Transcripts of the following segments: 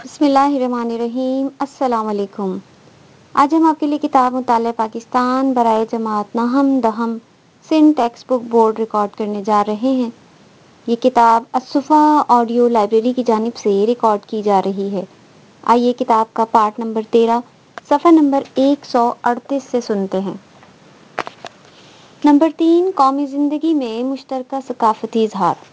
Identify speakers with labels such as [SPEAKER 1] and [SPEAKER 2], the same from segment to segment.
[SPEAKER 1] بسم اللہ الرحمن الرحیم۔ السلام علیکم۔ آج ہم آپ کے لیے کتاب مطالعہ پاکستان برائے جماعت نہم دہم Sindh text book board record کرنے جا رہے ہیں۔ یہ کتاب الصفا آڈیو لائبریری کی جانب سے ریکارڈ کی جا رہی ہے۔ آئیے کتاب کا پارٹ نمبر 13 صفحہ نمبر 138 سے سنتے ہیں۔ نمبر 3، قومی زندگی میں مشترکہ ثقافتی اظہار۔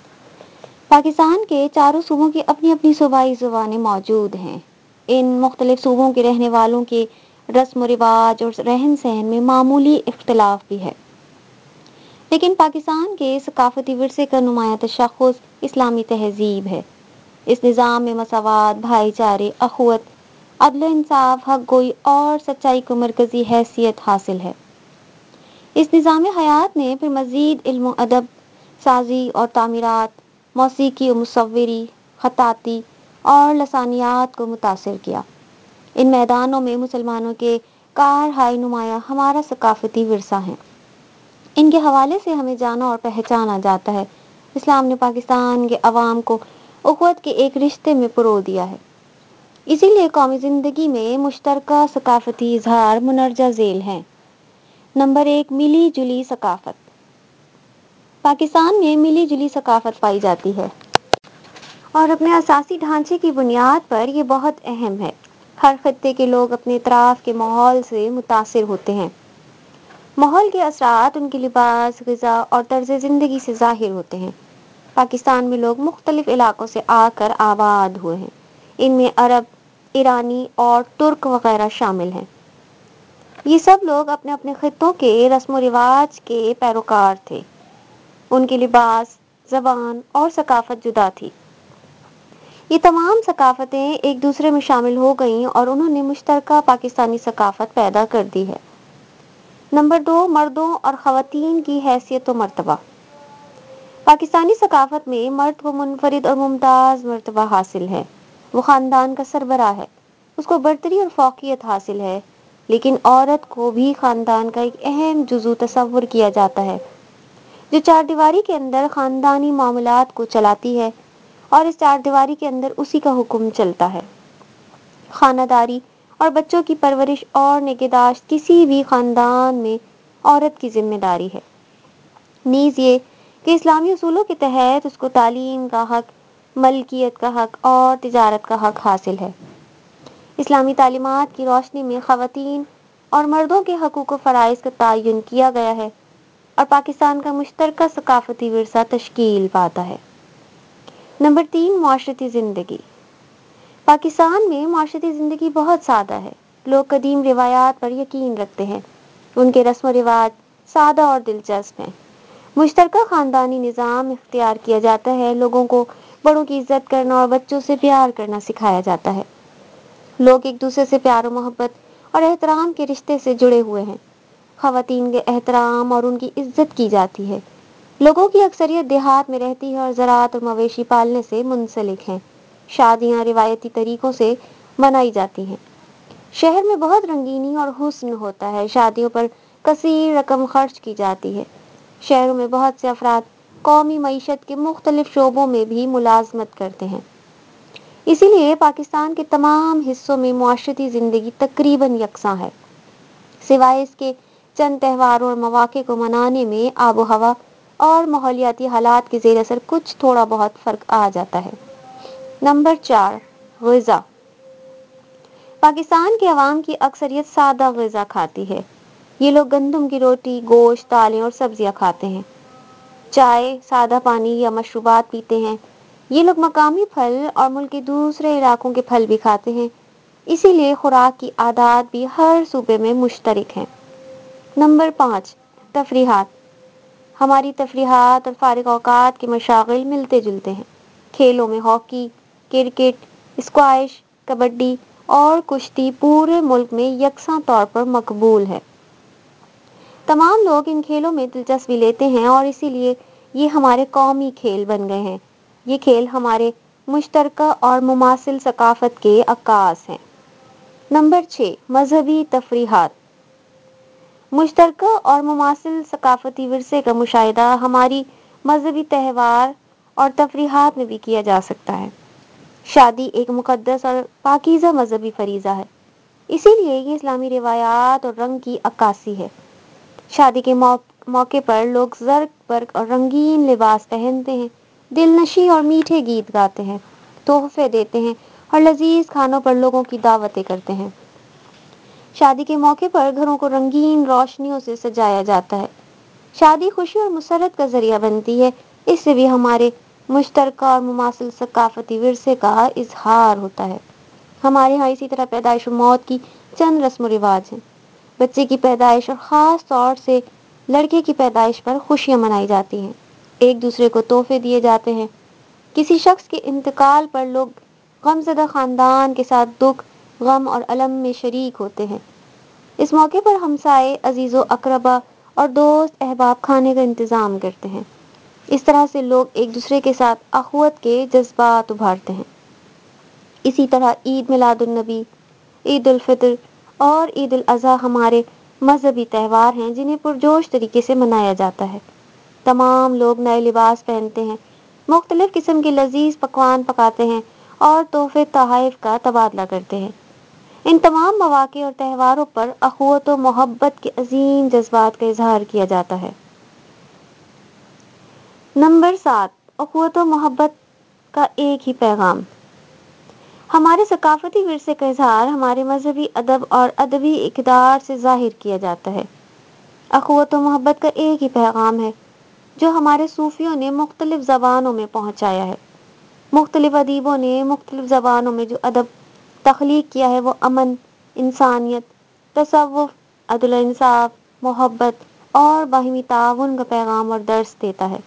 [SPEAKER 1] پاکستان کے چاروں صوبوں کی اپنی اپنی صوبائی زبانیں موجود ہیں۔ ان مختلف صوبوں کے رہنے والوں کے رسم و رواج اور رہن سہن میں معمولی اختلاف بھی ہے، لیکن پاکستان کے ثقافتی ورثے کا نمایاں تشخص اسلامی تہذیب ہے۔ اس نظام میں مساوات، بھائی چارے، اخوت، عدل و انصاف، حق گوئی اور سچائی کو مرکزی حیثیت حاصل ہے۔ اس نظام حیات نے پھر مزید علم و ادب، سازی اور تعمیرات، موسیقی و مصوری، خطاطی اور لسانیات کو متاثر کیا۔ ان میدانوں میں مسلمانوں کے کارہائے نمایاں ہمارا ثقافتی ورثہ ہیں۔ ان کے حوالے سے ہمیں جانا اور پہچانا جاتا ہے۔ اسلام نے پاکستان کے عوام کو اخوت کے ایک رشتے میں پرو دیا ہے۔ اسی لیے قومی زندگی میں مشترکہ ثقافتی اظہار مندرجہ ذیل ہیں۔ نمبر 1، ملی جلی ثقافت۔ پاکستان میں ملی جلی ثقافت پائی جاتی ہے اور اپنے اساسی ڈھانچے کی بنیاد پر یہ بہت اہم ہے۔ ہر خطے کے لوگ اپنے اطراف کے ماحول سے متاثر ہوتے ہیں۔ ماحول کے اثرات ان کے لباس، غذا اور طرز زندگی سے ظاہر ہوتے ہیں۔ پاکستان میں لوگ مختلف علاقوں سے آ کر آباد ہوئے ہیں۔ ان میں عرب، ایرانی اور ترک وغیرہ شامل ہیں۔ یہ سب لوگ اپنے اپنے خطوں کے رسم و رواج کے پیروکار تھے۔ ان کے لباس، زبان اور ثقافت جدا تھی۔ یہ تمام ثقافتیں ایک دوسرے میں شامل ہو گئیں اور انہوں نے مشترکہ پاکستانی ثقافت پیدا کر دی ہے۔ نمبر 2، مردوں اور خواتین کی حیثیت و مرتبہ۔ پاکستانی ثقافت میں مرد کو منفرد اور ممتاز مرتبہ حاصل ہے۔ وہ خاندان کا سربراہ ہے، اس کو برتری اور فوقیت حاصل ہے، لیکن عورت کو بھی خاندان کا ایک اہم جزو تصور کیا جاتا ہے، جو چار دیواری کے اندر خاندانی معاملات کو چلاتی ہے اور اس چار دیواری کے اندر اسی کا حکم چلتا ہے۔ خانہ داری اور بچوں کی پرورش اور نگہداشت کسی بھی خاندان میں عورت کی ذمہ داری ہے۔ نیز یہ کہ اسلامی اصولوں کے تحت اس کو تعلیم کا حق، ملکیت کا حق اور تجارت کا حق حاصل ہے۔ اسلامی تعلیمات کی روشنی میں خواتین اور مردوں کے حقوق و فرائض کا تعین کیا گیا ہے اور پاکستان کا مشترکہ ثقافتی ورثہ تشکیل پاتا ہے۔ نمبر 3، معاشرتی زندگی۔ پاکستان میں معاشرتی زندگی بہت سادہ ہے۔ لوگ قدیم روایات پر یقین رکھتے ہیں۔ ان کے رسم و رواج سادہ اور دلچسپ ہیں۔ مشترکہ خاندانی نظام اختیار کیا جاتا ہے۔ لوگوں کو بڑوں کی عزت کرنا اور بچوں سے پیار کرنا سکھایا جاتا ہے۔ لوگ ایک دوسرے سے پیار و محبت اور احترام کے رشتے سے جڑے ہوئے ہیں۔ خواتین کے احترام اور ان کی عزت کی جاتی ہے۔ لوگوں کی اکثریت دیہات میں رہتی ہے اور زراعت اور مویشی پالنے سے منسلک ہیں۔ شادیاں روایتی طریقوں سے منائی جاتی ہیں۔ شہر میں بہت رنگینی اور حسن ہوتا ہے۔ شادیوں پر کثیر رقم خرچ کی جاتی ہے۔ شہروں میں بہت سے افراد قومی معیشت کے مختلف شعبوں میں بھی ملازمت کرتے ہیں۔ اسی لیے پاکستان کے تمام حصوں میں معاشرتی زندگی تقریباً یکساں ہے، سوائے اس کے چند تہواروں اور مواقع کو منانے میں آب و ہوا اور ماحولیاتی حالات کے زیر اثر کچھ تھوڑا بہت فرق آ جاتا ہے۔ نمبر 4، غذا۔ پاکستان کے عوام کی اکثریت سادہ غذا کھاتی ہے۔ یہ لوگ گندم کی روٹی، گوشت، دالیں اور سبزیاں کھاتے ہیں۔ چائے، سادہ پانی یا مشروبات پیتے ہیں۔ یہ لوگ مقامی پھل اور ملک کے دوسرے علاقوں کے پھل بھی کھاتے ہیں۔ اسی لیے خوراک کی عادات بھی ہر صوبے میں مشترک ہیں۔ نمبر 5، تفریحات۔ ہماری تفریحات اور فارغ اوقات کے مشاغل ملتے جلتے ہیں۔ کھیلوں میں ہاکی، کرکٹ، اسکواش، کبڈی اور کشتی پورے ملک میں یکساں طور پر مقبول ہے۔ تمام لوگ ان کھیلوں میں دلچسپی لیتے ہیں اور اسی لیے یہ ہمارے قومی کھیل بن گئے ہیں۔ یہ کھیل ہمارے مشترکہ اور مماثل ثقافت کے عکاس ہیں۔ نمبر 6، مذہبی تفریحات۔ مشترکہ اور مماثل ثقافتی ورثے کا مشاہدہ ہماری مذہبی تہوار اور تفریحات میں بھی کیا جا سکتا ہے۔ شادی ایک مقدس اور پاکیزہ مذہبی فریضہ ہے، اسی لیے یہ اسلامی روایات اور رنگ کی عکاسی ہے۔ شادی کے موقع پر لوگ زرق برق اور رنگین لباس پہنتے ہیں، دل نشیں اور میٹھے گیت گاتے ہیں، تحفے دیتے ہیں اور لذیذ کھانوں پر لوگوں کی دعوتیں کرتے ہیں۔ شادی کے موقع پر گھروں کو رنگین روشنیوں سے سجایا جاتا ہے۔ شادی خوشی اور مسرت کا ذریعہ بنتی ہے، اس سے بھی ہمارے مشترکہ اور مماثل ثقافتی ورثے کا اظہار ہوتا ہے۔ ہمارے ہاں اسی طرح پیدائش و موت کی چند رسم و رواج ہیں۔ بچے کی پیدائش اور خاص طور سے لڑکے کی پیدائش پر خوشیاں منائی جاتی ہیں، ایک دوسرے کو تحفے دیے جاتے ہیں۔ کسی شخص کے انتقال پر لوگ غمزدہ خاندان کے ساتھ دکھ، غم اور الم میں شریک ہوتے ہیں۔ اس موقع پر ہمسائے، عزیز و اقربا اور دوست احباب کھانے کا انتظام کرتے ہیں۔ اس طرح سے لوگ ایک دوسرے کے ساتھ اخوت کے جذبات ابھارتے ہیں۔ اسی طرح عید میلاد النبی، عید الفطر اور عید الاضحیٰ ہمارے مذہبی تہوار ہیں جنہیں پرجوش طریقے سے منایا جاتا ہے۔ تمام لوگ نئے لباس پہنتے ہیں، مختلف قسم کے لذیذ پکوان پکاتے ہیں اور تحفے تحائف کا تبادلہ کرتے ہیں۔ ان تمام مواقع اور تہواروں پر اخوت و محبت کے عظیم جذبات کا اظہار کیا جاتا ہے۔ نمبر 7، اخوت و محبت کا ایک ہی پیغام۔ ہمارے ثقافتی ورثے کا اظہار ہمارے مذہبی ادب اور ادبی اقدار سے ظاہر کیا جاتا ہے۔ اخوت و محبت کا ایک ہی پیغام ہے جو ہمارے صوفیوں نے مختلف زبانوں میں پہنچایا ہے۔ مختلف ادیبوں نے مختلف زبانوں میں جو ادب تخلیق کیا ہے وہ امن، انسانیت، تصوف، عدل و انصاف، محبت اور باہمی تعاون کا پیغام اور درس دیتا ہے۔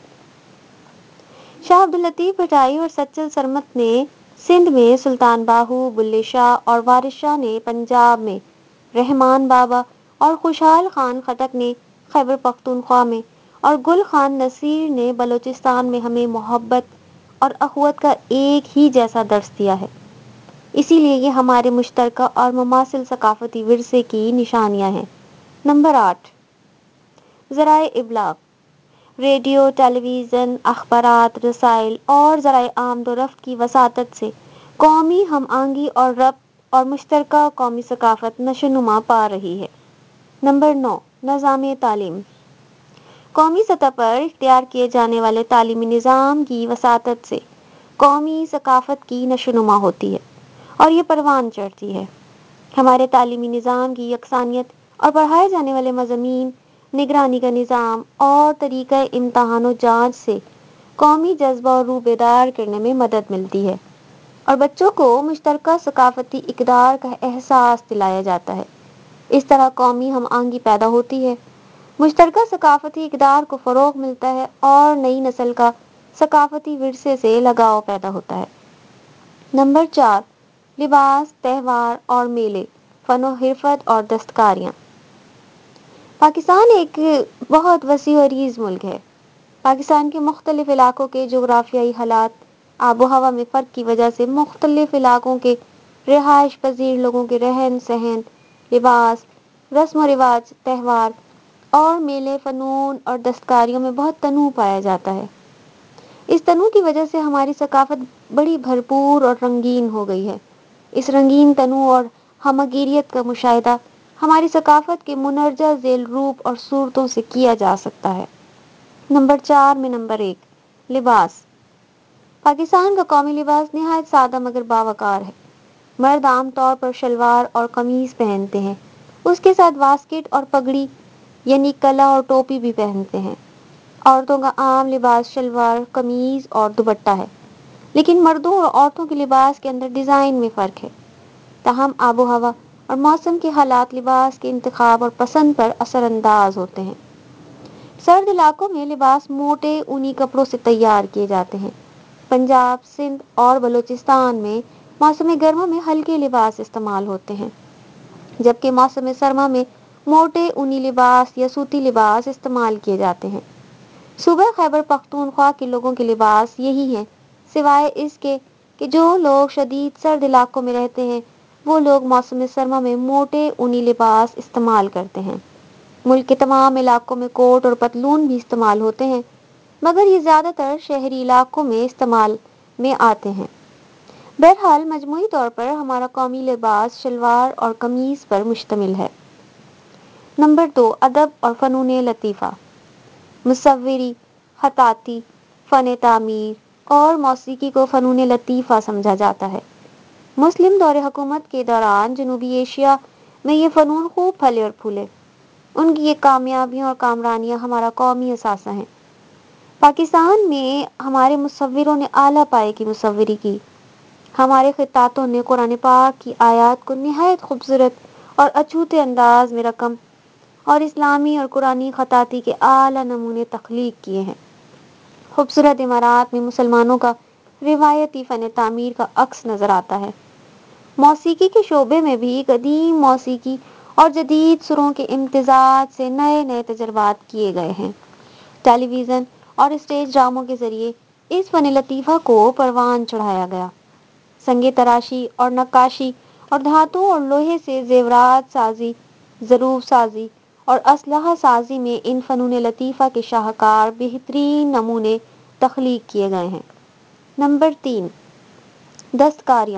[SPEAKER 1] شاہ عبداللطیف بھٹائی اور سچل سرمت نے سندھ میں، سلطان باہو، بلے شاہ اور وارث شاہ نے پنجاب میں، رحمان بابا اور خوشحال خان خٹک نے خیبر پختونخوا میں اور گل خان نصیر نے بلوچستان میں ہمیں محبت اور اخوت کا ایک ہی جیسا درس دیا ہے۔ اسی لیے یہ ہمارے مشترکہ اور مماثل ثقافتی ورثے کی نشانیاں ہیں۔ نمبر 8، ذرائع ابلاغ۔ ریڈیو، ٹیلی ویژن، اخبارات، رسائل اور ذرائع آمد و رفت کی وساطت سے قومی ہم آہنگی اور ربط اور مشترکہ قومی ثقافت نشوونما پا رہی ہے۔ نمبر 9، نظام تعلیم۔ قومی سطح پر اختیار کیے جانے والے تعلیمی نظام کی وساطت سے قومی ثقافت کی نشوونما ہوتی ہے اور یہ پروان چڑھتی ہے۔ ہمارے تعلیمی نظام کی یکسانیت اور پڑھائے جانے والے مضامین، نگرانی کا نظام اور طریقہ امتحان و جانچ سے قومی جذبہ اور روح بیدار کرنے میں مدد ملتی ہے اور بچوں کو مشترکہ ثقافتی اقدار کا احساس دلایا جاتا ہے۔ اس طرح قومی ہم آہنگی پیدا ہوتی ہے، مشترکہ ثقافتی اقدار کو فروغ ملتا ہے اور نئی نسل کا ثقافتی ورثے سے لگاؤ پیدا ہوتا ہے۔ نمبر 4، لباس، تہوار اور میلے، فن و حرفت اور دستکاریاں۔ پاکستان ایک بہت وسیع و عریض ملک ہے۔ پاکستان کے مختلف علاقوں کے جغرافیائی حالات، آب و ہوا میں فرق کی وجہ سے مختلف علاقوں کے رہائش پذیر لوگوں کے رہن سہن، لباس، رسم و رواج، تہوار اور میلے، فنون اور دستکاریوں میں بہت تنوع پایا جاتا ہے۔ اس تنوع کی وجہ سے ہماری ثقافت بڑی بھرپور اور رنگین ہو گئی ہے۔ اس رنگین تنوع اور ہمگیریت کا مشاہدہ ہماری ثقافت کے مندرجہ ذیل روپ اور صورتوں سے کیا جا سکتا ہے۔ نمبر 4 میں نمبر 1، لباس۔ پاکستان کا قومی لباس نہایت سادہ مگر باوقار ہے۔ مرد عام طور پر شلوار اور قمیض پہنتے ہیں، اس کے ساتھ واسکٹ اور پگڑی یعنی کلا اور ٹوپی بھی پہنتے ہیں۔ عورتوں کا عام لباس شلوار، قمیض اور دوپٹہ ہے، لیکن مردوں اور عورتوں کے لباس کے اندر ڈیزائن میں فرق ہے۔ تاہم آب و ہوا اور موسم کے حالات لباس کے انتخاب اور پسند پر اثر انداز ہوتے ہیں۔ سرد علاقوں میں لباس موٹے اونی کپڑوں سے تیار کیے جاتے ہیں۔ پنجاب، سندھ اور بلوچستان میں موسم گرما میں ہلکے لباس استعمال ہوتے ہیں، جبکہ موسم سرما میں موٹے اونی لباس یا سوتی لباس استعمال کیے جاتے ہیں۔ صوبہ خیبر پختونخوا کے لوگوں کے لباس یہی ہیں، سوائے اس کے کہ جو لوگ شدید سرد علاقوں میں رہتے ہیں وہ لوگ موسم سرما میں موٹے اونی لباس استعمال کرتے ہیں۔ ملک کے تمام علاقوں میں کوٹ اور پتلون بھی استعمال ہوتے ہیں، مگر یہ زیادہ تر شہری علاقوں میں استعمال میں آتے ہیں۔ بہرحال مجموعی طور پر ہمارا قومی لباس شلوار اور قمیص پر مشتمل ہے۔ نمبر 2، ادب اور فنون لطیفہ۔ مصوری، خطاطی، فن تعمیر اور موسیقی کو فنون لطیفہ سمجھا جاتا ہے۔ مسلم دور حکومت کے دوران جنوبی ایشیا میں یہ فنون خوب پھلے اور پھولے۔ ان کی یہ کامیابیاں اور کامرانیاں ہمارا قومی اثاثہ ہیں۔ پاکستان میں ہمارے مصوروں نے اعلیٰ پائے کی مصوری کی۔ ہمارے خطاطوں نے قرآن پاک کی آیات کو نہایت خوبصورت اور اچھوتے انداز میں رقم اور اسلامی اور قرآنی خطاطی کے اعلیٰ نمونے تخلیق کیے ہیں۔ خوبصورت عمارات میں مسلمانوں کا روایتی فن تعمیر کا عکس نظر آتا ہے۔ موسیقی کے شعبے میں بھی قدیم موسیقی اور جدید سروں کے امتزاج سے نئے نئے تجربات کیے گئے ہیں۔ ٹیلی ویژن اور اسٹیج ڈراموں کے ذریعے اس فن لطیفہ کو پروان چڑھایا گیا۔ سنگ تراشی اور نقاشی اور دھاتوں اور لوہے سے زیورات سازی، ظروف سازی اور اسلحہ سازی میں ان فنون لطیفہ کے شاہکار بہترین نمونے تخلیق کیے گئے ہیں۔ نمبر 3، دستکاریاں۔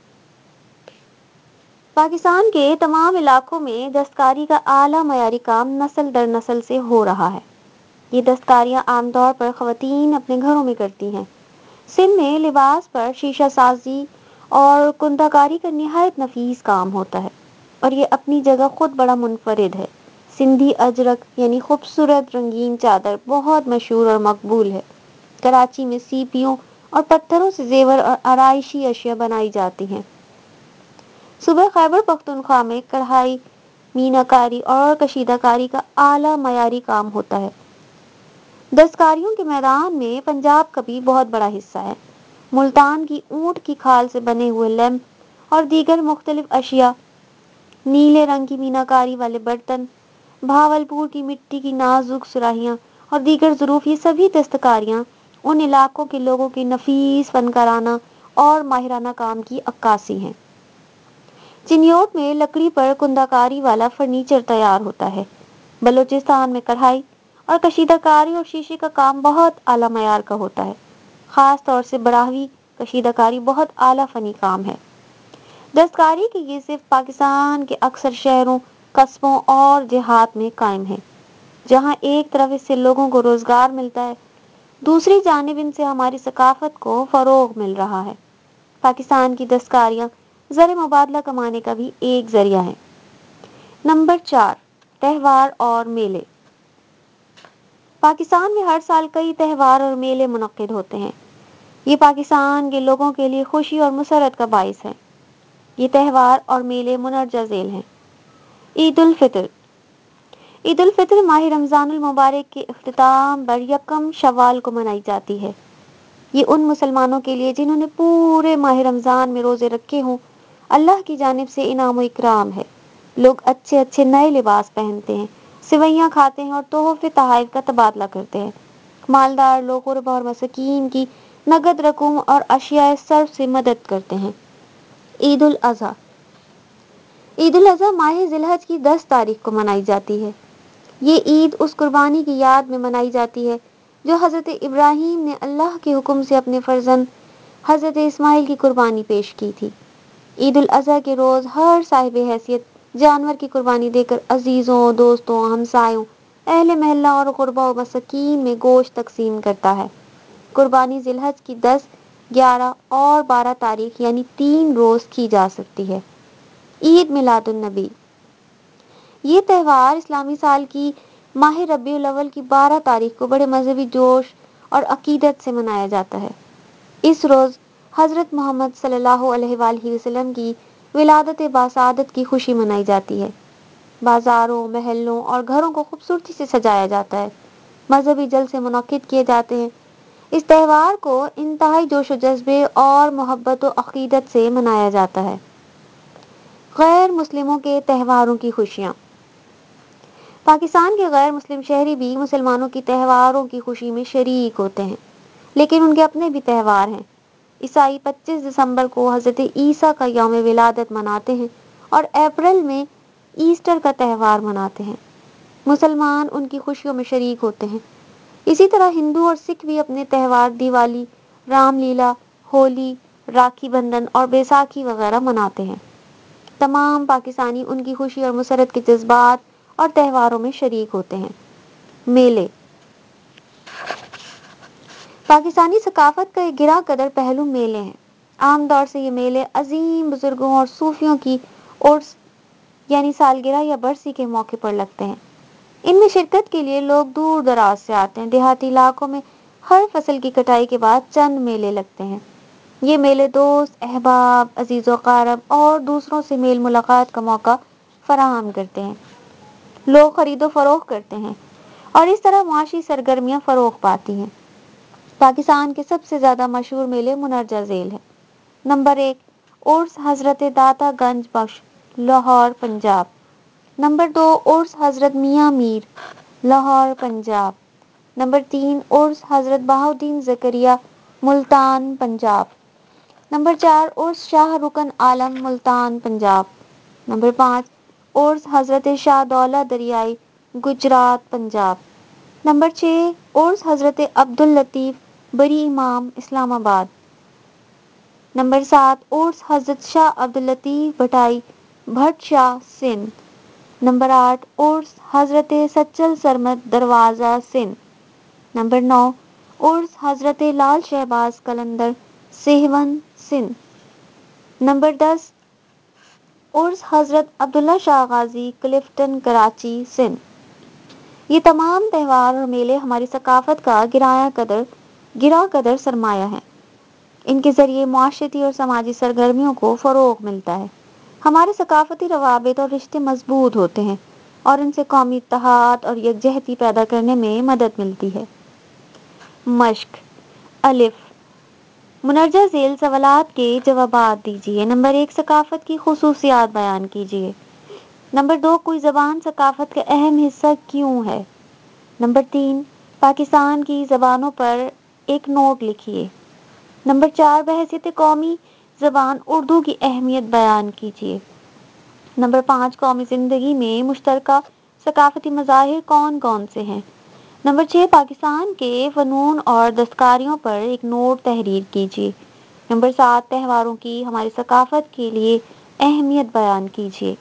[SPEAKER 1] پاکستان کے تمام علاقوں میں دستکاری کا اعلیٰ معیاری کام نسل در نسل سے ہو رہا ہے۔ یہ دستکاریاں عام طور پر خواتین اپنے گھروں میں کرتی ہیں۔ سندھ میں لباس پر شیشہ سازی اور کندہ کاری کا نہایت نفیس کام ہوتا ہے اور یہ اپنی جگہ خود بڑا منفرد ہے۔ سندھی اجرک یعنی خوبصورت رنگین چادر بہت مشہور اور مقبول ہے۔ کراچی میں سیپیوں اور پتھروں سے زیور اور آرائشی اشیاء بنائی جاتی ہیں۔ صوبہ خیبر پختونخوا میں کڑھائی، مینا کاری اور کشیدہ کاری کا اعلیٰ معیاری کام ہوتا ہے۔ دستکاریوں کے میدان میں پنجاب کا بھی بہت بڑا حصہ ہے۔ ملتان کی اونٹ کی کھال سے بنے ہوئے لیمپ اور دیگر مختلف اشیاء، نیلے رنگ کی مینا کاری والے برتن، بھاولپور کی مٹی کی نازک سراہیاں اور دیگر ظروف، یہ سبھی دستکاریاں ان علاقوں کے لوگوں کے نفیس فنکارانہ اور ماہرانہ کام کی عکاسی ہیں۔ چنیوٹ میں لکڑی پر کندہ کاری والا فرنیچر تیار ہوتا ہے۔ بلوچستان میں کڑھائی اور کشیدہ کاری اور شیشے کا کام بہت اعلیٰ معیار کا ہوتا ہے۔ خاص طور سے براہوی کشیدہ کاری بہت اعلیٰ فنی کام ہے۔ دستکاری کی یہ صرف پاکستان کے اکثر شہروں، قصبوں اور دیہات میں قائم ہے، جہاں ایک طرف اس سے لوگوں کو روزگار ملتا ہے، دوسری جانب ان سے ہماری ثقافت کو فروغ مل رہا ہے۔ پاکستان کی دستکاریاں زر مبادلہ کمانے کا بھی ایک ذریعہ ہے۔ نمبر 4، تہوار اور میلے۔ پاکستان میں ہر سال کئی تہوار اور میلے منعقد ہوتے ہیں۔ یہ پاکستان کے لوگوں کے لیے خوشی اور مسرت کا باعث ہے۔ یہ تہوار اور میلے مندرجہ ذیل ہیں۔ عید الفطر۔ عید الفطر ماہ رمضان المبارک کے اختتام پر یکم شوال کو منائی جاتی ہے۔ یہ ان مسلمانوں کے لیے جنہوں نے پورے ماہ رمضان میں روزے رکھے ہوں، اللہ کی جانب سے انعام و اکرام ہے۔ لوگ اچھے اچھے نئے لباس پہنتے ہیں، سوئیاں کھاتے ہیں اور تحفے تحائف کا تبادلہ کرتے ہیں۔ مالدار لوگ غربا اور مساکین کی نقد رقوم اور اشیاء صرف سے مدد کرتے ہیں۔ عید الاضحیٰ۔ عید الاضحیٰ ماہ ذی الحج کی 10 تاریخ کو منائی جاتی ہے۔ یہ عید اس قربانی کی یاد میں منائی جاتی ہے جو حضرت ابراہیم نے اللہ کے حکم سے اپنے فرزند حضرت اسماعیل کی قربانی پیش کی تھی۔ عید الاضحیٰ کے روز ہر صاحب حیثیت جانور کی قربانی دے کر عزیزوں، دوستوں، ہمسایوں، اہل محلہ اور غربا و مساکین میں گوشت تقسیم کرتا ہے۔ قربانی ذی الحج کی 10، 11 اور 12 تاریخ یعنی 3 روز کی جا سکتی ہے۔ عید میلاد النبی۔ یہ تہوار اسلامی سال کی ماہ ربیع الاول کی 12 تاریخ کو بڑے مذہبی جوش اور عقیدت سے منایا جاتا ہے۔ اس روز حضرت محمد صلی اللہ علیہ وآلہ وسلم کی ولادت باسعادت کی خوشی منائی جاتی ہے۔ بازاروں، محلوں اور گھروں کو خوبصورتی سے سجایا جاتا ہے۔ مذہبی جلسے منعقد کیے جاتے ہیں۔ اس تہوار کو انتہائی جوش و جذبے اور محبت و عقیدت سے منایا جاتا ہے۔ غیر مسلموں کے تہواروں کی خوشیاں۔ پاکستان کے غیر مسلم شہری بھی مسلمانوں کی تہواروں کی خوشی میں شریک ہوتے ہیں، لیکن ان کے اپنے بھی تہوار ہیں۔ عیسائی 25 دسمبر کو حضرت عیسیٰ کا یوم ولادت مناتے ہیں اور اپریل میں ایسٹر کا تہوار مناتے ہیں۔ مسلمان ان کی خوشیوں میں شریک ہوتے ہیں۔ اسی طرح ہندو اور سکھ بھی اپنے تہوار دیوالی، رام لیلا، ہولی راکھی بندھن اور بیساکھی وغیرہ مناتے ہیں۔ تمام پاکستانی ان کی خوشی اور مسرت کے جذبات اور تہواروں میں شریک ہوتے ہیں۔ میلے پاکستانی ثقافت کا ایک گرا قدر پہلو میلے ہیں۔ عام طور سے یہ میلے عظیم بزرگوں اور صوفیوں کی عرس یعنی سالگرہ یا برسی کے موقع پر لگتے ہیں۔ ان میں شرکت کے لیے لوگ دور دراز سے آتے ہیں۔ دیہاتی علاقوں میں ہر فصل کی کٹائی کے بعد چند میلے لگتے ہیں۔ یہ میلے دوست، احباب، عزیز و اقارب اور دوسروں سے میل ملاقات کا موقع فراہم کرتے ہیں۔ لوگ خرید و فروخت کرتے ہیں اور اس طرح معاشی سرگرمیاں فروغ پاتی ہیں۔ پاکستان کے سب سے زیادہ مشہور میلے مندرجہ ذیل ہیں۔ نمبر 1 عرس حضرت داتا گنج بخش لاہور پنجاب۔ نمبر 2 عرس حضرت میاں میر لاہور پنجاب۔ نمبر 3 عرس حضرت بہاؤالدین زکریا ملتان پنجاب۔ نمبر 4 عرس شاہ رکن عالم ملتان پنجاب۔ نمبر 5 عرس حضرت شاہ دولہ دریائی گجرات پنجاب۔ نمبر 6 عرس حضرت عبداللطیف بری امام اسلام آباد۔ نمبر 7 عرس حضرت شاہ عبداللطیف بھٹائی بھٹ شاہ سندھ۔ نمبر 8 عرس حضرت سچل سرمد دروازہ سندھ۔ نمبر 9 عرس حضرت لال شہباز قلندر سیہون سندھ۔ نمبر 10 عرس حضرت عبداللہ شاہ غازی کلفٹن کراچی سندھ۔ یہ تمام تہوار اور میلے ہماری ثقافت کا گرا قدر سرمایہ ہیں۔ ان کے ذریعے معاشرتی اور سماجی سرگرمیوں کو فروغ ملتا ہے۔ ہمارے ثقافتی روابط اور رشتے مضبوط ہوتے ہیں اور ان سے قومی اتحاد اور یکجہتی پیدا کرنے میں مدد ملتی ہے۔ مشق الف مندرجہ ذیل سوالات کے جوابات دیجیے۔ نمبر 1 ثقافت کی خصوصیات بیان کیجیے۔ نمبر 2 کوئی زبان ثقافت کا اہم حصہ کیوں ہے؟ نمبر 3 پاکستان کی زبانوں پر ایک نوٹ لکھیے۔ نمبر 4 بحیثیت قومی زبان اردو کی اہمیت بیان کیجیے۔ نمبر 5 قومی زندگی میں مشترکہ ثقافتی مظاہر کون کون سے ہیں؟ نمبر 6 پاکستان کے فنون اور دستکاریوں پر ایک نوٹ تحریر کیجیے۔ نمبر 7 تہواروں کی ہماری ثقافت کے لیے اہمیت بیان کیجیے۔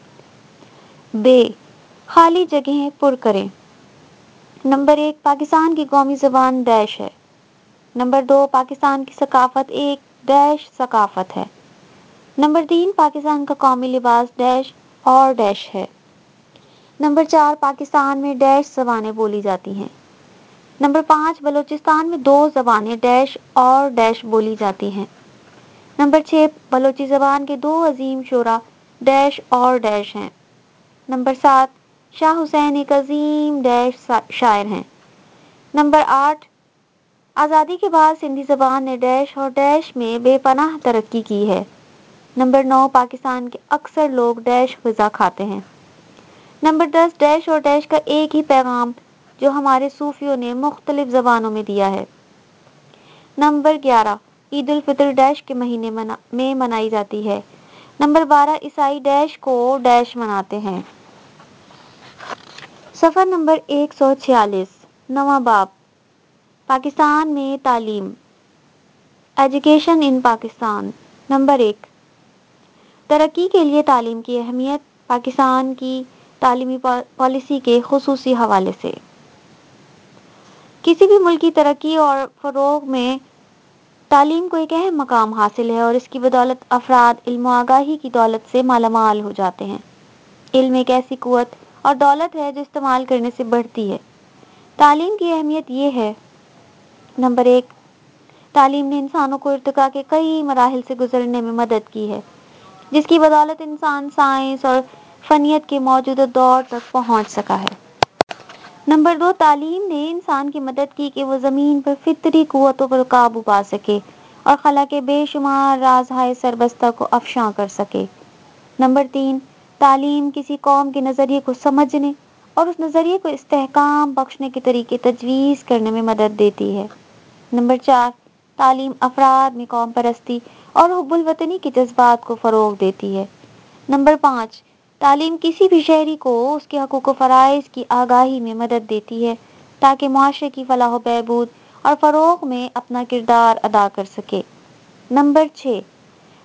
[SPEAKER 1] ب خالی جگہیں پر کریں۔ نمبر 1 پاکستان کی قومی زبان ڈیش ہے۔ نمبر 2 پاکستان کی ثقافت ایک ڈیش ثقافت ہے۔ نمبر 3 پاکستان کا قومی لباس ڈیش اور ڈیش ہے۔ نمبر 4 پاکستان میں ڈیش زبانیں بولی جاتی ہیں۔ نمبر 5 بلوچستان میں 2 زبانیں ڈیش اور ڈیش بولی جاتی ہیں۔ نمبر 6 بلوچی زبان کے 2 عظیم شعراء ڈیش اور ڈیش ہیں۔ نمبر 7 شاہ حسین ایک عظیم ڈیش شاعر ہیں۔ نمبر 8 آزادی کے بعد سندھی زبان نے ڈیش اور ڈیش میں بے پناہ ترقی کی ہے۔ نمبر 9 پاکستان کے اکثر لوگ ڈیش غذا کھاتے ہیں۔ نمبر 10 ڈیش اور ڈیش کا ایک ہی پیغام جو ہمارے صوفیوں نے مختلف زبانوں میں دیا ہے۔ نمبر 11 عید الفطر ڈیش کے مہینے میں منائی جاتی ہے۔ نمبر 12 عیسائی ڈیش کو ڈیش مناتے ہیں۔ صفحہ نمبر 146 نواں باب پاکستان میں تعلیم ایجوکیشن ان پاکستان۔ نمبر 1 ترقی کے لیے تعلیم کی اہمیت پاکستان کی تعلیمی پالیسی کے خصوصی حوالے سے۔ کسی بھی ملک کی ترقی اور فروغ میں تعلیم کو ایک اہم مقام حاصل ہے اور اس کی بدولت افراد علم و آگاہی کی دولت سے مالا مال ہو جاتے ہیں۔ علم ایک ایسی قوت اور دولت ہے جو استعمال کرنے سے بڑھتی ہے۔ تعلیم کی اہمیت یہ ہے۔ نمبر 1 تعلیم نے انسانوں کو ارتقاء کے کئی مراحل سے گزرنے میں مدد کی ہے، جس کی بدولت انسان سائنس اور فنیت کے موجودہ دور تک پہنچ سکا ہے۔ نمبر 2 تعلیم نے انسان کی مدد کی کہ وہ زمین پر فطری قوتوں پر قابو پا سکے اور خلا کے بے شمار رازہائے سربستہ کو افشاں کر سکے۔ نمبر 3 تعلیم کسی قوم کے نظریے کو سمجھنے اور اس نظریے کو استحکام بخشنے کے طریقے تجویز کرنے میں مدد دیتی ہے۔ نمبر 4 تعلیم افراد میں قوم پرستی اور حب الوطنی کے جذبات کو فروغ دیتی ہے۔ نمبر 5 تعلیم کسی بھی شہری کو اس کے حقوق و فرائض کی آگاہی میں مدد دیتی ہے تاکہ معاشرے کی فلاح و بہبود اور فروغ میں اپنا کردار ادا کر سکے۔ نمبر 6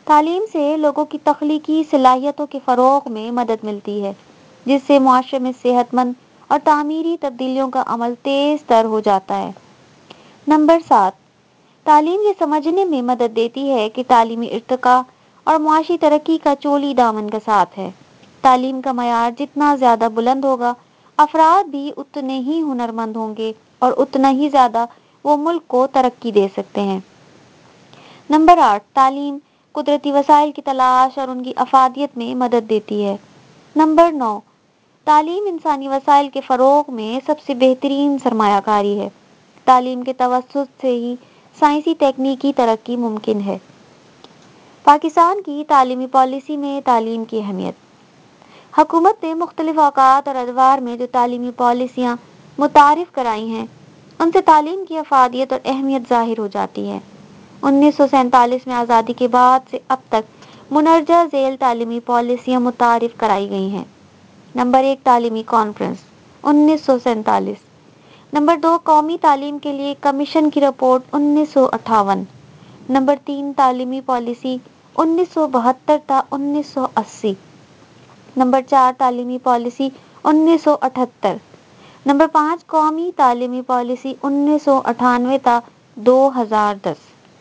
[SPEAKER 1] تعلیم سے لوگوں کی تخلیقی صلاحیتوں کے فروغ میں مدد ملتی ہے، جس سے معاشرے میں صحت مند اور تعمیری تبدیلیوں کا عمل تیز تر ہو جاتا ہے۔ نمبر 7، تعلیم یہ سمجھنے میں مدد دیتی ہے کہ تعلیمی ارتقاء اور معاشی ترقی کا چولی دامن کا ساتھ ہے۔ تعلیم کا معیار جتنا زیادہ بلند ہوگا، افراد بھی اتنے ہی ہنرمند ہوں گے اور اتنا ہی زیادہ وہ ملک کو ترقی دے سکتے ہیں۔ نمبر 8، تعلیم قدرتی وسائل کی تلاش اور ان کی افادیت میں مدد دیتی ہے۔ نمبر 9، تعلیم انسانی وسائل کے فروغ میں سب سے بہترین سرمایہ کاری ہے۔ تعلیم کے توسط سے ہی سائنسی تکنیکی ترقی ممکن ہے۔ پاکستان کی تعلیمی پالیسی میں تعلیم کی اہمیت۔ حکومت نے مختلف اوقات اور ادوار میں جو تعلیمی پالیسیاں متعارف کرائی ہیں، ان سے تعلیم کی افادیت اور اہمیت ظاہر ہو جاتی ہے۔ 1947 میں آزادی کے بعد سے اب تک مندرجہ ذیل تعلیمی پالیسیاں متعارف کرائی گئی ہیں۔ نمبر 1، تعلیمی کانفرنس 1947۔ نمبر 2، قومی تعلیم کے لیے کمیشن کی رپورٹ 1958۔ نمبر 3، تعلیمی پالیسی 1972 تا 1980۔ نمبر 4، تعلیمی پالیسی 1978۔ نمبر 5، قومی تعلیمی پالیسی 1998 تا 2010۔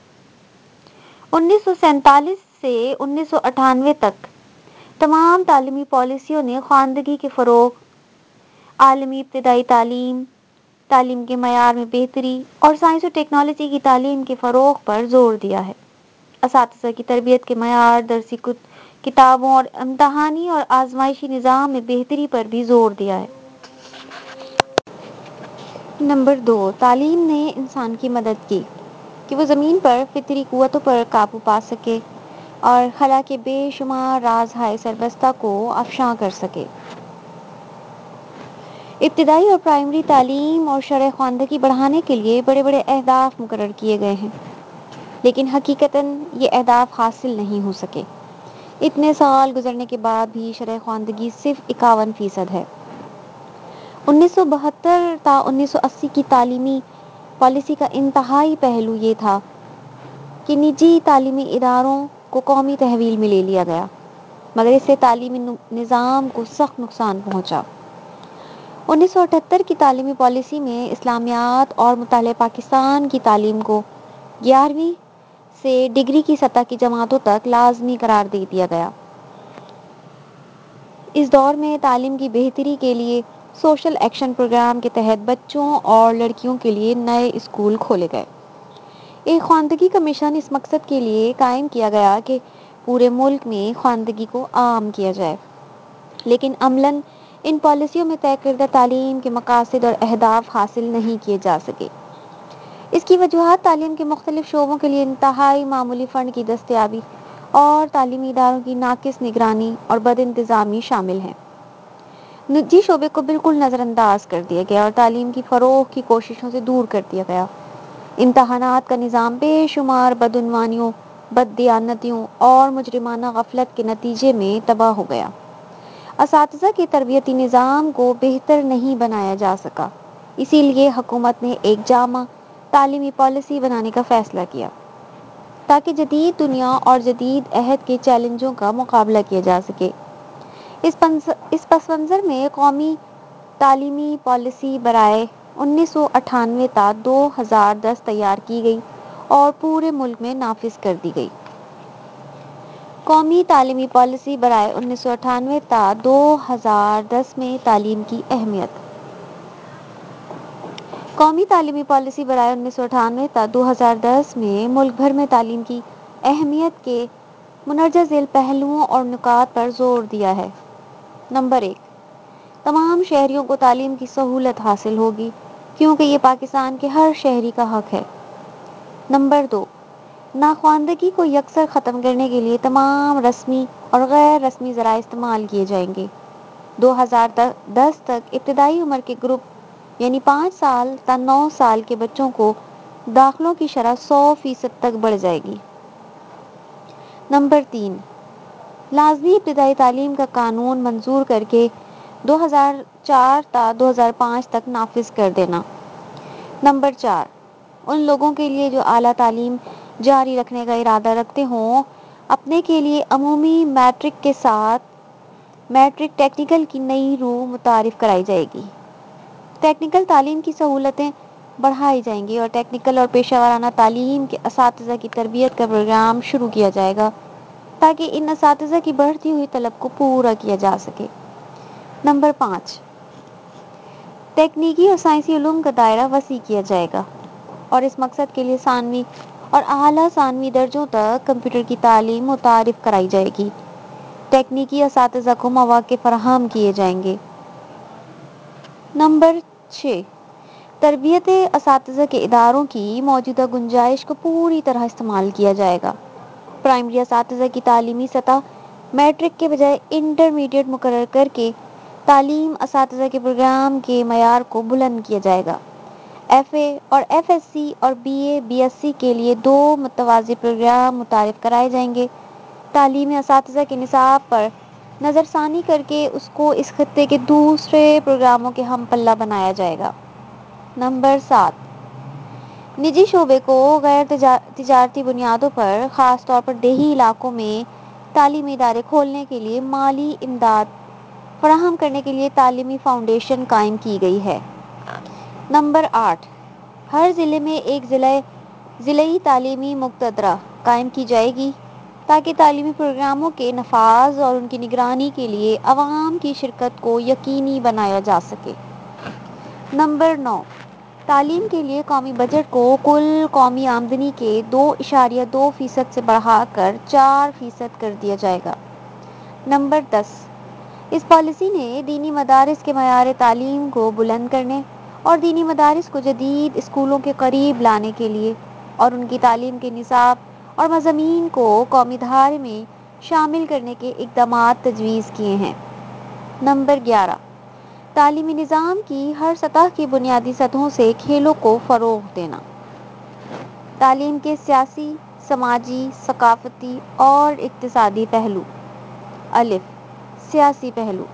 [SPEAKER 1] 1947 سے 1998 تک تمام تعلیمی پالیسیوں نے خواندگی کے فروغ، عالمی ابتدائی تعلیم، تعلیم کے معیار میں بہتری اور سائنس و ٹیکنالوجی کی تعلیم کے فروغ پر زور دیا ہے۔ اساتذہ کی تربیت کے معیار، درسی کتابوں اور امتحانی اور آزمائشی نظام میں بہتری پر بھی زور دیا ہے۔ نمبر 2، تعلیم نے انسان کی مدد کی کہ وہ زمین پر فطری قوتوں پر قابو پا سکے اور خلا کے بے شمار رازہائے سربستہ کو افشاں کر سکے۔ ابتدائی اور پرائمری تعلیم اور شرح خواندگی بڑھانے کے لیے بڑے بڑے اہداف مقرر کیے گئے ہیں، لیکن حقیقتاً یہ اہداف حاصل نہیں ہو سکے۔ اتنے سال گزرنے کے بعد بھی شرح خواندگی صرف 51% ہے۔ 1972 تا 1980 کی تعلیمی پالیسی کا انتہائی پہلو یہ تھا کہ نجی تعلیمی اداروں کو قومی تحویل میں لے لیا گیا، مگر اس سے تعلیمی نظام کو سخت نقصان پہنچا۔ 1978 کی تعلیمی پالیسی میں اسلامیات اور مطالعہ پاکستان کی تعلیم کو 11ویں سے ڈگری کی سطح کی جماعتوں تک لازمی قرار دے دیا گیا۔ اس دور میں تعلیم کی بہتری کے لیے سوشل ایکشن پروگرام کے تحت بچوں اور لڑکیوں کے لیے نئے اسکول کھولے گئے۔ ایک خواندگی کمیشن اس مقصد کے لیے قائم کیا گیا کہ پورے ملک میں خواندگی کو عام کیا جائے، لیکن عملاً ان پالیسیوں میں طے کردہ تعلیم کے مقاصد اور اہداف حاصل نہیں کیے جا سکے۔ اس کی وجوہات تعلیم کے مختلف شعبوں کے لیے انتہائی معمولی فنڈ کی دستیابی اور تعلیمی اداروں کی ناقص نگرانی اور بد انتظامی شامل ہیں۔ نجی شعبے کو بالکل نظر انداز کر دیا گیا اور تعلیم کی فروغ کی کوششوں سے دور کر دیا گیا۔ امتحانات کا نظام بے شمار بدعنوانیوں، بددیانتیوں اور مجرمانہ غفلت کے نتیجے میں تباہ ہو گیا۔ اساتذہ کے تربیتی نظام کو بہتر نہیں بنایا جا سکا، اسی لیے حکومت نے ایک جامع تعلیمی پالیسی بنانے کا فیصلہ کیا تاکہ جدید دنیا اور جدید عہد کے چیلنجوں کا مقابلہ کیا جا سکے۔ اس پس منظر میں قومی تعلیمی پالیسی برائے 1998 تا 2010 تیار کی گئی اور پورے ملک میں نافذ کر دی گئی۔ قومی تعلیمی پالیسی برائے 1998 تا 2010 میں تعلیم کی اہمیت۔ قومی تعلیمی پالیسی برائے 1998 تا 2010 میں ملک بھر میں تعلیم کی اہمیت کے مندرجہ ذیل پہلوؤں اور نکات پر زور دیا ہے۔ نمبر 1، تمام شہریوں کو تعلیم کی سہولت حاصل ہوگی کیونکہ یہ پاکستان کے ہر شہری کا حق ہے۔ نمبر 2، ناخواندگی کو یکسر ختم کرنے کے لیے تمام رسمی اور غیر رسمی ذرائع استعمال کیے جائیں گے۔ 2010 تک ابتدائی عمر کے گروپ یعنی 5 سال تا 9 سال کے بچوں کو داخلوں کی شرح 100% تک بڑھ جائے گی۔ نمبر 3، لازمی ابتدائی تعلیم کا قانون منظور کرکے 2004 تا 2005 تک نافذ کر دینا۔ نمبر 4، ان لوگوں کے لیے جو اعلیٰ تعلیم جاری رکھنے کا ارادہ رکھتے ہوں اپنے کے لیے عمومی میٹرک کے ساتھ میٹرک ٹیکنیکل کی نئی روح متعارف کرائی جائے گی۔ ٹیکنیکل تعلیم کی سہولتیں بڑھائی جائیں گی اور ٹیکنیکل اور پیشہ ورانہ تعلیم کے اساتذہ کی تربیت کا پروگرام شروع کیا جائے گا تاکہ ان اساتذہ کی بڑھتی ہوئی طلب کو پورا کیا جا سکے۔ نمبر 5، تکنیکی اور سائنسی علوم کا دائرہ وسیع کیا جائے گا اور اس مقصد کے لیے ثانوی اور اعلیٰ ثانوی درجوں تک کمپیوٹر کی تعلیم متعارف کرائی جائے گی۔ تکنیکی اساتذہ کو مواقع فراہم کیے جائیں گے۔ نمبر 6، تربیت اساتذہ کے اداروں کی موجودہ گنجائش کو پوری طرح استعمال کیا جائے گا۔ پرائمری اساتذہ کی تعلیمی سطح میٹرک کے بجائے انٹرمیڈیٹ مقرر کر کے تعلیم اساتذہ کے پروگرام کے معیار کو بلند کیا جائے گا۔ ایف اے اور ایف ایس سی اور B A B S C کے لیے 2 متوازی پروگرام متعارف کرائے جائیں گے۔ تعلیمی اساتذہ کے نصاب پر نظر ثانی کر کے اس کو اس خطے کے دوسرے پروگراموں کے ہم پلہ بنایا جائے گا۔ نمبر 7، نجی شعبے کو غیر تجارتی بنیادوں پر خاص طور پر دیہی علاقوں میں تعلیمی ادارے کھولنے کے لیے مالی امداد فراہم کرنے کے لیے تعلیمی فاؤنڈیشن قائم کی گئی ہے۔ نمبر 8، ہر ضلع میں ایک ضلعی تعلیمی مقتدرہ قائم کی جائے گی تاکہ تعلیمی پروگراموں کے نفاذ اور ان کی نگرانی کے لیے عوام کی شرکت کو یقینی بنایا جا سکے۔ نمبر 9، تعلیم کے لیے قومی بجٹ کو کل قومی آمدنی کے 2.2% سے بڑھا کر 4% کر دیا جائے گا۔ نمبر 10، اس پالیسی نے دینی مدارس کے معیار تعلیم کو بلند کرنے اور دینی مدارس کو جدید اسکولوں کے قریب لانے کے لیے اور ان کی تعلیم کے نصاب اور مضامین کو قومی دھارے میں شامل کرنے کے اقدامات تجویز کیے ہیں۔ نمبر 11، تعلیمی نظام کی ہر سطح کی بنیادی سطحوں سے کھیلوں کو فروغ دینا۔ تعلیم کے سیاسی، سماجی، ثقافتی اور اقتصادی پہلو۔ الف، سیاسی پہلو۔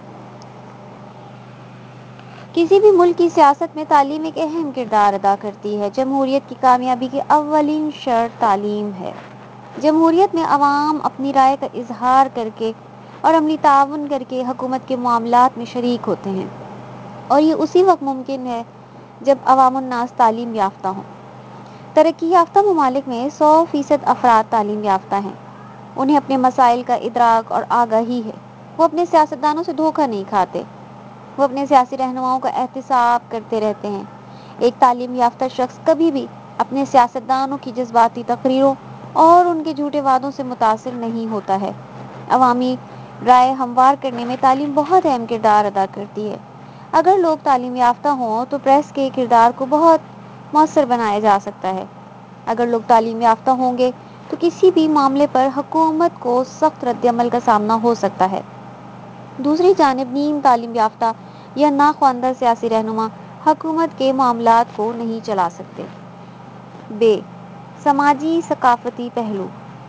[SPEAKER 1] کسی بھی ملک کی سیاست میں تعلیم ایک اہم کردار ادا کرتی ہے۔ جمہوریت کی کامیابی کی اولین شرط تعلیم ہے۔ جمہوریت میں عوام اپنی رائے کا اظہار کر کے اور عملی تعاون کر کے حکومت کے معاملات میں شریک ہوتے ہیں، اور یہ اسی وقت ممکن ہے جب عوام الناس تعلیم یافتہ ہوں۔ ترقی یافتہ ممالک میں 100% افراد تعلیم یافتہ ہیں۔ انہیں اپنے مسائل کا ادراک اور آگاہی ہے۔ وہ اپنے سیاستدانوں سے دھوکہ نہیں کھاتے۔ وہ اپنے سیاسی رہنماؤں کا احتساب کرتے رہتے ہیں۔ ایک تعلیم یافتہ شخص کبھی بھی اپنے سیاستدانوں کی جذباتی تقریروں اور ان کے جھوٹے وعدوں سے متاثر نہیں ہوتا ہے۔ عوامی رائے ہموار کرنے میں تعلیم بہت اہم کردار ادا کرتی ہے۔ اگر لوگ تعلیم یافتہ ہوں تو پریس کے کردار کو بہت مؤثر بنایا جا سکتا ہے۔ اگر لوگ تعلیم یافتہ ہوں گے تو کسی بھی معاملے پر حکومت کو سخت رد عمل کا سامنا ہو سکتا ہے۔ دوسری جانب نیم تعلیم یافتہ یا ناخواندہ سیاسی رہنما حکومت کے معاملات کو نہیں چلا سکتے۔ ب، سماجی ثقافتی پہلو۔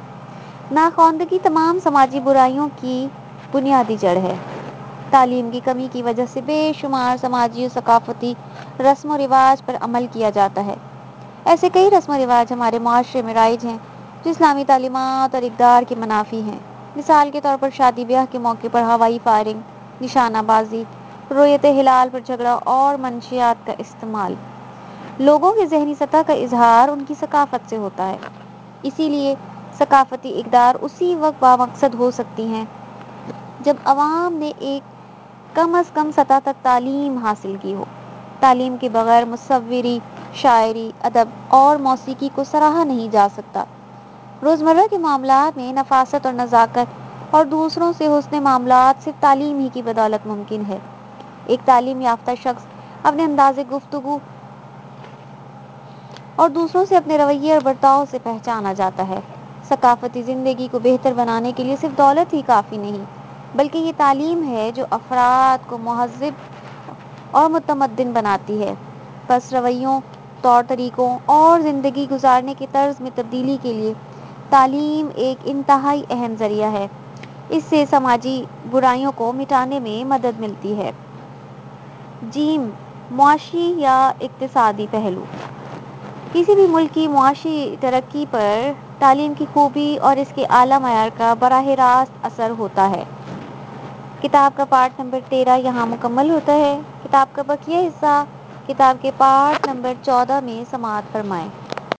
[SPEAKER 1] ناخواندگی تمام سماجی برائیوں کی بنیادی جڑ ہے۔ تعلیم کی کمی کی وجہ سے بے شمار سماجی اور ثقافتی رسم و رواج پر عمل کیا جاتا ہے۔ ایسے کئی رسم و رواج ہمارے معاشرے میں رائج ہیں جو اسلامی تعلیمات اور اقدار کے منافی ہیں۔ مثال کے طور پر شادی بیاہ کے موقع پر ہوائی فائرنگ، نشانہ بازی، رؤیت ہلال پر جھگڑا اور منشیات کا استعمال۔ لوگوں کے ذہنی سطح کا اظہار ان کی ثقافت سے ہوتا ہے۔ اسی لیے ثقافتی اقدار اسی وقت بامقصد ہو سکتی ہیں جب عوام نے ایک کم از کم سطح تک تعلیم حاصل کی ہو۔ تعلیم کے بغیر مصوری، شاعری، ادب اور موسیقی کو سراہا نہیں جا سکتا۔ روزمرہ کے معاملات میں نفاست اور نزاکت اور دوسروں سے حسن معاملات صرف تعلیم ہی کی بدولت ممکن ہے۔ ایک تعلیم یافتہ شخص اپنے انداز گفتگو اور دوسروں سے اپنے رویے اور برتاؤ سے پہچانا جاتا ہے۔ ثقافتی زندگی کو بہتر بنانے کے لیے صرف دولت ہی کافی نہیں، بلکہ یہ تعلیم ہے جو افراد کو مہذب اور متمدن بناتی ہے۔ پس رویوں، طور طریقوں اور زندگی گزارنے کے طرز میں تبدیلی کے لیے تعلیم ایک انتہائی اہم ذریعہ ہے۔ اس سے سماجی برائیوں کو مٹانے میں مدد ملتی ہے۔ ج، معاشی یا اقتصادی پہلو۔ کسی بھی ملک کی معاشی ترقی پر تعلیم کی خوبی اور اس کے اعلیٰ معیار کا براہ راست اثر ہوتا ہے۔ کتاب کا پارٹ نمبر 13 یہاں مکمل ہوتا ہے۔ کتاب کا بقیہ حصہ کتاب کے پارٹ نمبر 14 میں سماعت فرمائیں۔